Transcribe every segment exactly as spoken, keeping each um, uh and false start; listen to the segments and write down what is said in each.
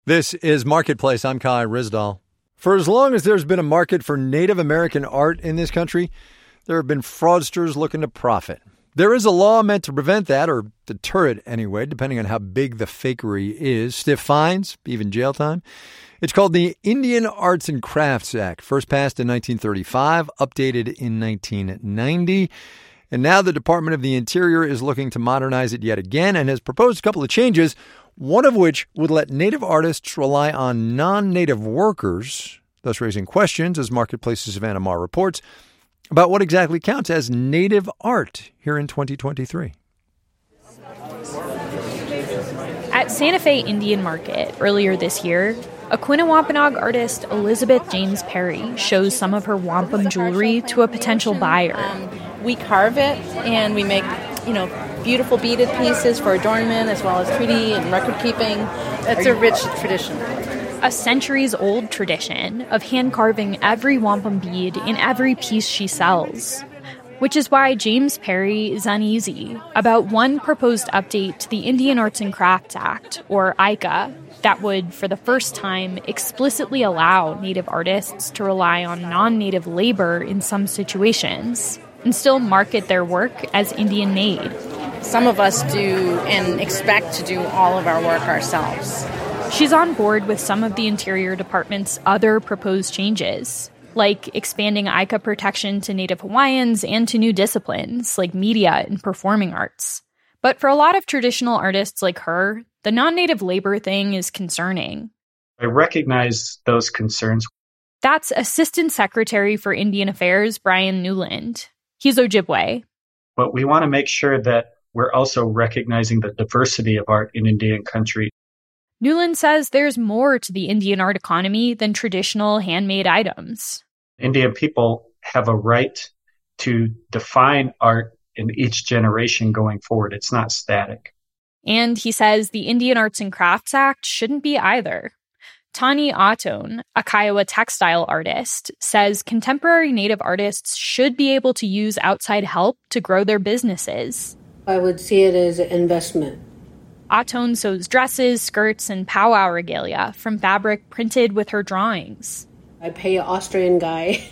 This is Marketplace. I'm Kai Ryssdal. For as long as there's been a market for Native American art in this country, there have been fraudsters looking to profit. There is a law meant to prevent that, or deter it anyway, depending on how big the fakery is. Stiff fines, even jail time. It's called the Indian Arts and Crafts Act, first passed in nineteen thirty-five, updated in nineteen ninety. And now the Department of the Interior is looking to modernize it yet again and has proposed a couple of changes, one of which would let Native artists rely on non-Native workers, thus raising questions, as Marketplace's Savannah Maher reports, about what exactly counts as Native art here in twenty twenty-three. At Santa Fe Indian Market earlier this year, Aquinnah-Wampanoag artist Elizabeth James Perry shows some of her wampum jewelry to a potential buyer. Um, we carve it and we make, you know, beautiful beaded pieces for adornment as well as treaty and record keeping. It's a rich tradition. A centuries-old tradition of hand-carving every wampum bead in every piece she sells. Which is why James Perry is uneasy about one proposed update to the Indian Arts and Crafts Act, or I C A, that would, for the first time, explicitly allow Native artists to rely on non-Native labor in some situations and still market their work as Indian-made. Some of us do and expect to do all of our work ourselves. She's on board with some of the Interior Department's other proposed changes, like expanding I C A protection to Native Hawaiians and to new disciplines like media and performing arts. But for a lot of traditional artists like her, the non-Native labor thing is concerning. I recognize those concerns. That's Assistant Secretary for Indian Affairs, Brian Newland. He's Ojibwe. But we want to make sure that we're also recognizing the diversity of art in Indian country. Newland says there's more to the Indian art economy than traditional handmade items. Indian people have a right to define art in each generation going forward. It's not static. And he says the Indian Arts and Crafts Act shouldn't be either. Tani Atone, a Kiowa textile artist, says contemporary Native artists should be able to use outside help to grow their businesses. I would see it as an investment. Atone sews dresses, skirts, and powwow regalia from fabric printed with her drawings. I pay an Austrian guy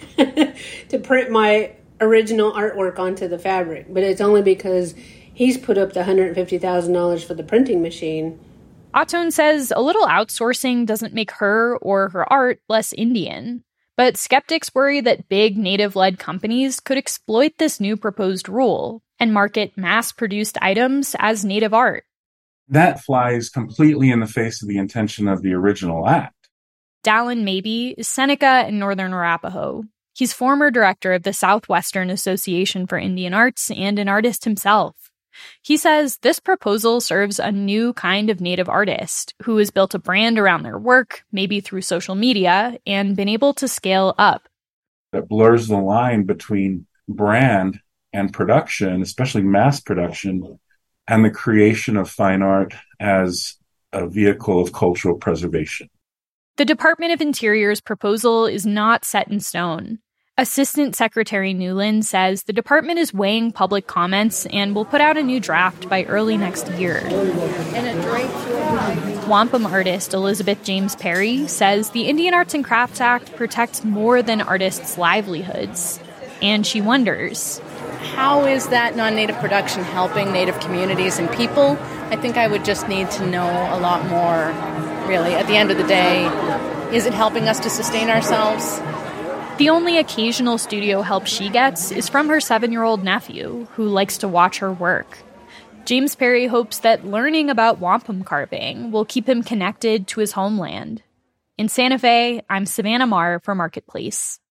to print my original artwork onto the fabric, but it's only because he's put up the one hundred fifty thousand dollars for the printing machine. Atone says a little outsourcing doesn't make her or her art less Indian, but skeptics worry that big Native-led companies could exploit this new proposed rule and market mass-produced items as Native art. That flies completely in the face of the intention of the original act. Dallin Mabey is Seneca in Northern Arapaho. He's former director of the Southwestern Association for Indian Arts and an artist himself. He says this proposal serves a new kind of Native artist who has built a brand around their work, maybe through social media, and been able to scale up. It blurs the line between brand and production, especially mass production, and the creation of fine art as a vehicle of cultural preservation. The Department of Interior's proposal is not set in stone. Assistant Secretary Newland says the department is weighing public comments and will put out a new draft by early next year. Wampum artist Elizabeth James Perry says the Indian Arts and Crafts Act protects more than artists' livelihoods. And she wonders, how is that non-Native production helping Native communities and people? I think I would just need to know a lot more, really. At the end of the day, is it helping us to sustain ourselves? The only occasional studio help she gets is from her seven-year-old nephew, who likes to watch her work. James Perry hopes that learning about wampum carving will keep him connected to his homeland. In Santa Fe, I'm Savannah Maher for Marketplace.